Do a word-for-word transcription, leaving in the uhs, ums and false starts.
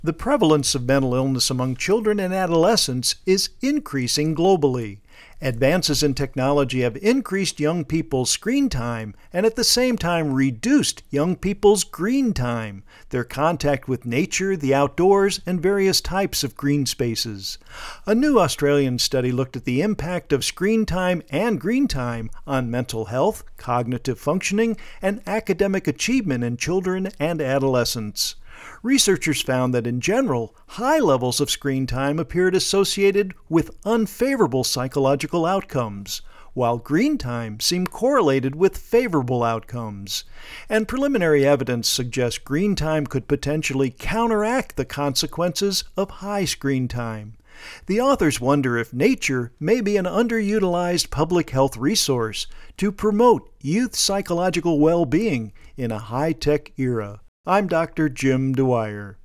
The prevalence of mental illness among children and adolescents is increasing globally. Advances in technology have increased young people's screen time and at the same time reduced young people's green time, their contact with nature, the outdoors, and various types of green spaces. A new Australian study looked at the impact of screen time and green time on mental health, cognitive functioning, and academic achievement in children and adolescents. Researchers found that in general, high levels of screen time appeared associated with unfavorable psychological outcomes, while green time seemed correlated with favorable outcomes. And preliminary evidence suggests green time could potentially counteract the consequences of high screen time. The authors wonder if nature may be an underutilized public health resource to promote youth psychological well-being in a high-tech era. I'm Doctor Jim Dwyer.